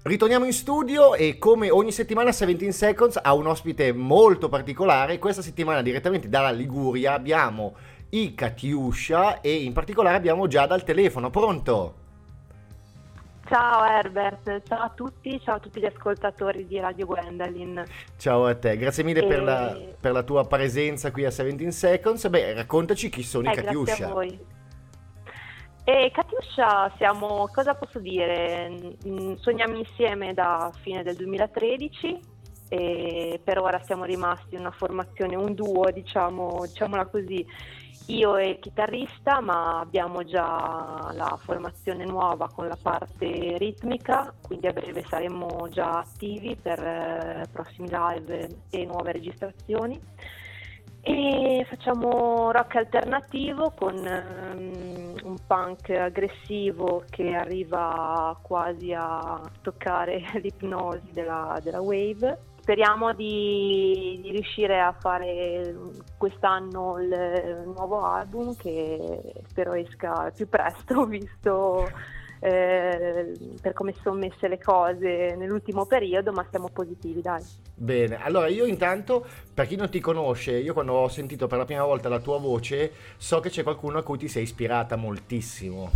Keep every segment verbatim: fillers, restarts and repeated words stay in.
Ritorniamo in studio e come ogni settimana diciassette Seconds ha un ospite molto particolare. Questa settimana direttamente dalla Liguria abbiamo i Katiuscia e in particolare abbiamo Giada al telefono. Pronto? Ciao Herbert, ciao a tutti, ciao a tutti gli ascoltatori di Radio Gwendolyn. Ciao a te, grazie mille e... per, la, per la tua presenza qui a diciassette Seconds. Beh, raccontaci chi sono eh, i Katiuscia. Grazie a voi. E Katiuscia siamo, cosa posso dire, suoniamo insieme da fine del duemilatredici e per ora siamo rimasti in una formazione, un duo diciamo, diciamola così, io e il chitarrista, ma abbiamo già la formazione nuova con la parte ritmica, quindi a breve saremo già attivi per eh, prossimi live e nuove registrazioni. E facciamo rock alternativo con um, un punk aggressivo che arriva quasi a toccare l'ipnosi della, della wave. Speriamo di, di riuscire a fare quest'anno il nuovo album che spero esca più presto, visto eh, per come sono messe le cose nell'ultimo periodo, ma siamo positivi, dai. Bene, allora io intanto, per chi non ti conosce, io quando ho sentito per la prima volta la tua voce, so che c'è qualcuno a cui ti sei ispirata moltissimo.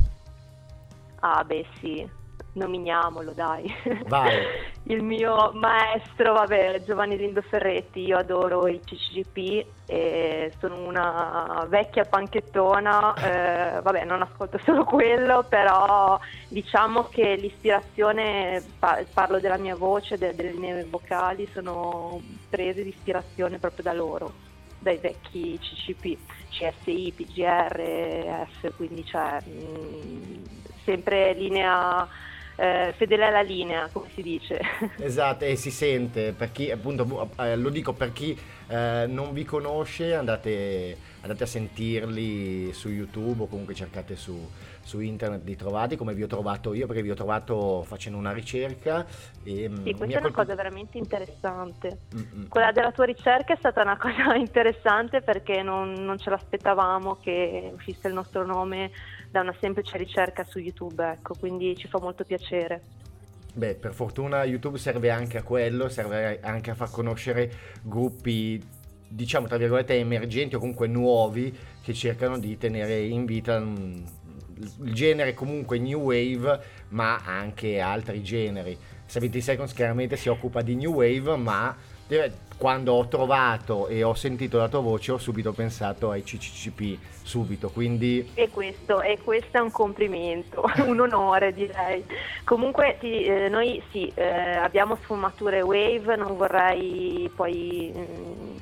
Ah beh sì, nominiamolo dai. Vai. Il mio maestro, vabbè, Giovanni Lindo Ferretti, io adoro i C C G P e sono una vecchia panchettona, eh, vabbè non ascolto solo quello, però diciamo che l'ispirazione, parlo della mia voce, de- delle mie vocali, sono prese di ispirazione proprio da loro, dai vecchi C C P, C S I, P G R, F, quindi cioè mh, sempre linea... Eh, fedele alla linea, come si dice. Esatto, e si sente, per chi appunto, eh, lo dico per chi eh, non vi conosce, andate, andate a sentirli su YouTube o comunque cercate su, su internet di trovati, come vi ho trovato io, perché vi ho trovato facendo una ricerca. E, sì, questa mi è una colpito... cosa veramente interessante. Mm-mm. Quella della tua ricerca è stata una cosa interessante perché non, non ce l'aspettavamo che uscisse il nostro nome da una semplice ricerca su YouTube, ecco, quindi ci fa molto piacere. Beh, per fortuna YouTube serve anche a quello, serve anche a far conoscere gruppi, diciamo tra virgolette emergenti o comunque nuovi che cercano di tenere in vita um, il genere comunque new wave, ma anche altri generi. diciassette Seconds chiaramente si occupa di new wave, ma quando ho trovato e ho sentito la tua voce ho subito pensato ai C C C P, subito, quindi... E questo, e questo è un complimento, un onore direi. Comunque sì, eh, noi sì, eh, abbiamo sfumature wave, non vorrei poi mh,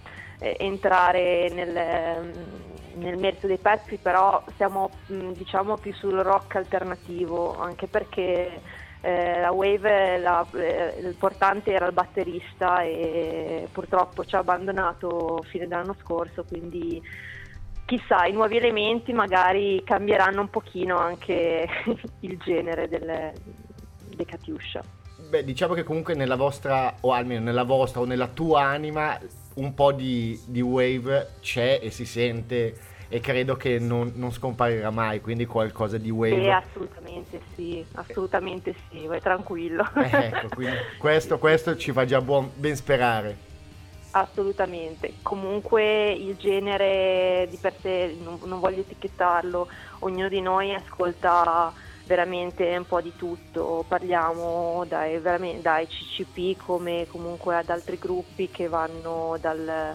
entrare nel, nel merito dei pezzi, però siamo mh, diciamo più sul rock alternativo, anche perché... Eh, la wave, la, eh, il portante era il batterista e purtroppo ci ha abbandonato fine dell'anno scorso, quindi chissà, i nuovi elementi magari cambieranno un pochino anche il genere delle, dei Katiuscia. Beh, diciamo che comunque nella vostra, o almeno nella vostra o nella tua anima, un po' di, di wave c'è e si sente, e credo che non, non scomparirà mai, quindi qualcosa di wave. Eh, assolutamente sì, assolutamente sì, vai tranquillo. Eh, ecco, quindi questo, questo ci fa già buon, ben sperare. Assolutamente, comunque il genere di per sé, non, non voglio etichettarlo, ognuno di noi ascolta veramente un po' di tutto, parliamo dai, veramente, dai C C P come comunque ad altri gruppi che vanno dal...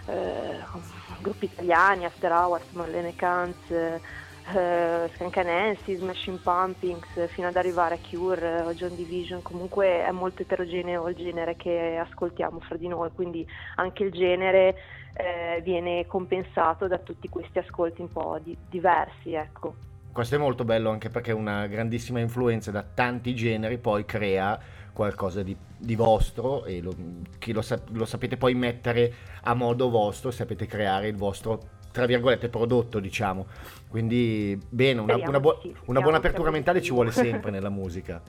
Eh, gruppi italiani, After Hours, Marlene Kanz, eh, Skank Nancy, Smashing Pumpkins, fino ad arrivare a Cure o John Division. Comunque è molto eterogeneo il genere che ascoltiamo fra di noi, quindi anche il genere eh, viene compensato da tutti questi ascolti un po' di, diversi, ecco. Questo è molto bello anche perché una grandissima influenza da tanti generi poi crea qualcosa di, di vostro e lo, che lo, lo sapete poi mettere a modo vostro, sapete creare il vostro, tra virgolette, prodotto, diciamo. Quindi bene, una, una, bu- sì, una buona apertura mentale ci vuole sempre nella musica.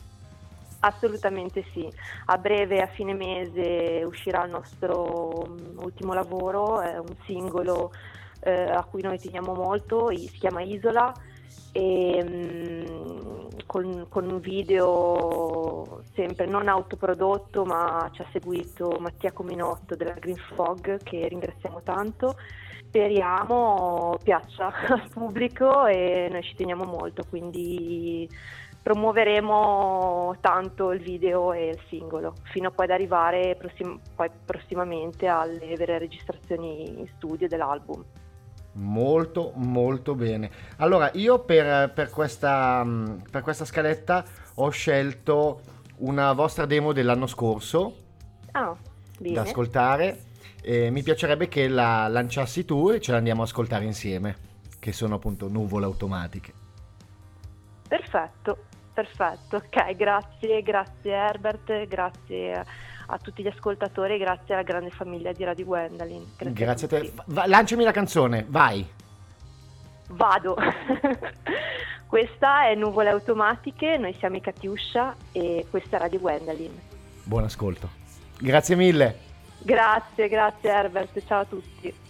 Assolutamente sì, a breve, a fine mese, uscirà il nostro um, ultimo lavoro, è un singolo eh, a cui noi teniamo molto, si chiama Isola, e um, con, con un video sempre non autoprodotto, ma ci ha seguito Mattia Cominotto della Green Fog, che ringraziamo tanto. Speriamo piaccia al pubblico e noi ci teniamo molto, quindi promuoveremo tanto il video e il singolo fino poi ad arrivare prossim- poi prossimamente alle vere registrazioni in studio dell'album. Molto molto bene. Allora io per, per, questa, per questa scaletta ho scelto una vostra demo dell'anno scorso ah, bene. da ascoltare. E mi piacerebbe che la lanciassi tu e ce la andiamo a ascoltare insieme, che sono appunto Nuvole Automatiche. Perfetto, perfetto. Ok, grazie, grazie Herbert, grazie a, a tutti gli ascoltatori, grazie alla grande famiglia di Radio Gwendalyn. Grazie, grazie a, a te. Va, lanciami la canzone, vai. Vado. Questa è Nuvole Automatiche, noi siamo i Katiuscia e questa è Radio Gwendalyn. Buon ascolto. Grazie mille. Grazie, grazie Herbert, ciao a tutti.